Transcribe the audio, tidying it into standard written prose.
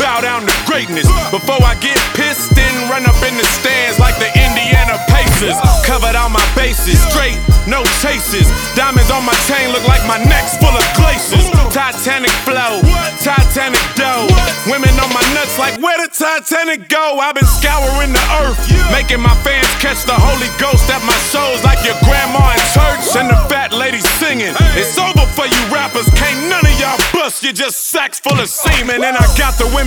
bow down to greatness. Before I get pissed, then run up in the stands like the Indiana Pacers. Covered all my bases, straight, no chases. Diamonds on my chain look like my neck's full of glaciers. Titanic flow, Titanic dough. Women on my nuts like, where the Titanic go? I've been scouring the earth, making my fans catch the Holy Ghost at my shows like your grandma in church and the fat lady singing. It's over for you rappers, can't none of y'all bust, you're just sacks full of semen. And I got the women